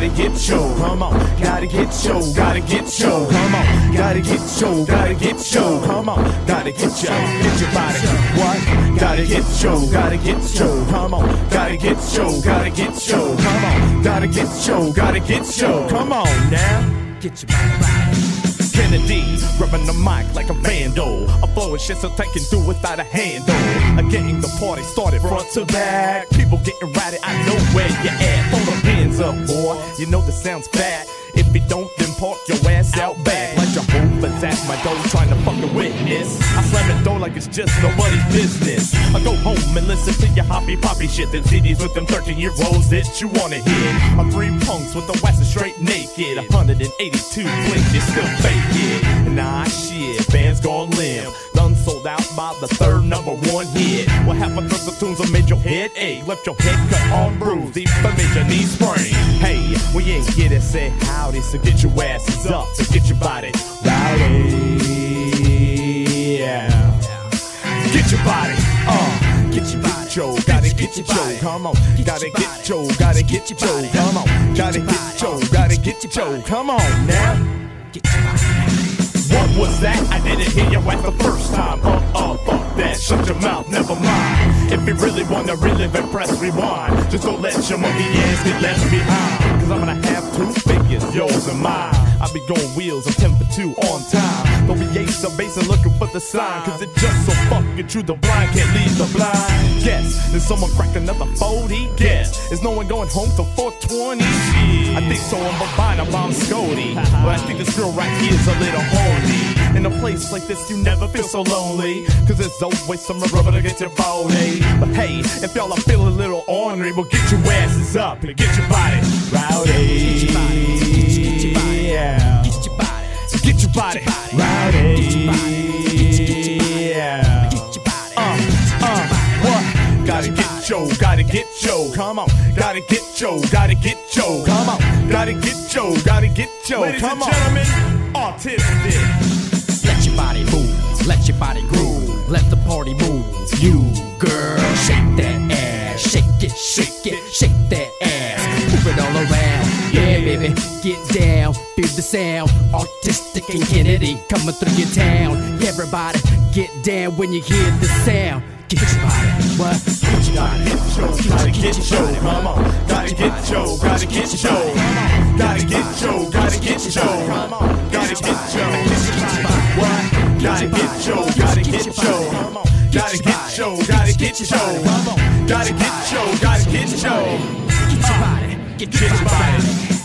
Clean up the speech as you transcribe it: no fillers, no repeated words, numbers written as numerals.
get yo, come on, gotta get yo, gotta get yo, come on, gotta get yo, gotta get yo, come on, gotta get your body, what? Gotta get yo, come on, gotta get yo, come on, gotta get yo, come on now, Get your body right. Kennedy, rubbing the mic like a vandal. A flow of shit so taking through without a handle. Getting the party started front to back. People getting rowdy, I know where you at. Throw the hands up, boy. You know the sound's fat. If you don't, then park your ass out back. Like Jehovah's at my door trying to fuck a witness. I slam the door like it's just nobody's business. I go home and listen to your hoppy poppy shit. Them CDs with them 13-year-olds that you wanna hit. I'm 3 punks with the west straight naked. 182 blinks, you still fake it. Nah shit, band's gone limb. Done sold out by the third #1 hit. What happened to the tunes that made your head ache? Left your head cut on bruised, even made your knees sprain. Hey, we ain't here to say howdy, so get your asses up and get your body rowdy. Yeah. Get your body, get your body, Joe, gotta get your Joe, come on, gotta get Joe, gotta get your Joe, come on, gotta get Joe, gotta get your Joe, come on now. Get your body right. What was that? I didn't hear you at the first time. Fuck that, shut your mouth, never mind. If you really wanna relive and press rewind, just don't let your monkey ass get left behind. Cause I'm gonna have 2 figures, yours and mine. I be going wheels, I'm 10 for 2 on time. Don't be ace or base and looking for the sign. Cause it's just so fucking true, the blind can't lead the blind. Guess, did someone crack another 40? Guess, is no one going home till 420? Shit, I think so, I'm behind, I'm Scody. But I think this girl right here is a little horny. In a place like this, you never feel so lonely. Cause there's always some rubber to get your body. But hey, if y'all are feeling a little ornery, well get your asses up and get your body rowdy. Get your body. Yeah. Get your body. Get your body rowdy. Get your body. Yeah. Get your body. What? Gotta get yo, gotta get yo, come on. Gotta get yo, gotta get yo, come on. Gotta get yo, gotta get yo, come on. Ladies and gentlemen, Autistic. Let your body move, let your body groove, let the party move. You, girl, shake that ass, shake it, shake that ass, move it all around. Yeah, baby, get down, feel the sound. Autistic and Kennedy coming through your town. Yeah, everybody, get down when you hear the sound. Get your body, what? Get your body, Gotta get yo, come on. Gotta get yo, gotta get yo, gotta get yo, gotta get yo, come on. Gotta get yo, what? Gotta get yo, gotta get yo, come on. Gotta get yo, gotta get yo, come on. Gotta get yo, gotta get yo. get your body, get your body.